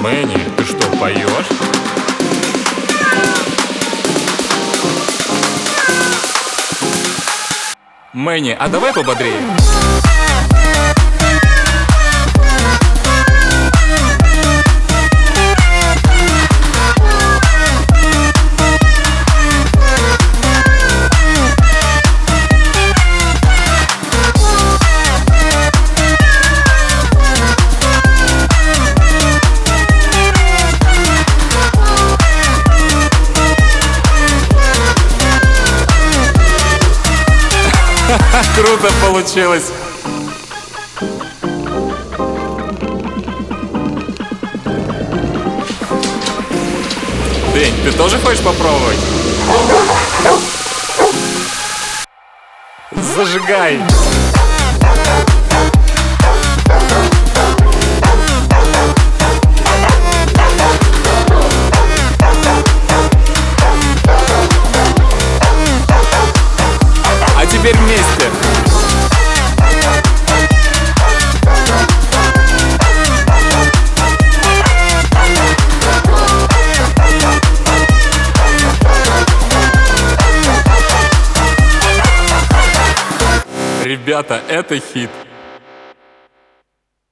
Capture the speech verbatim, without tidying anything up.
Мэнни, ты что, поешь? Мэнни, а давай пободрее. Круто получилось. Дэнь, ты тоже хочешь попробовать? Зажигай. А теперь вместе. Ребята, это хит.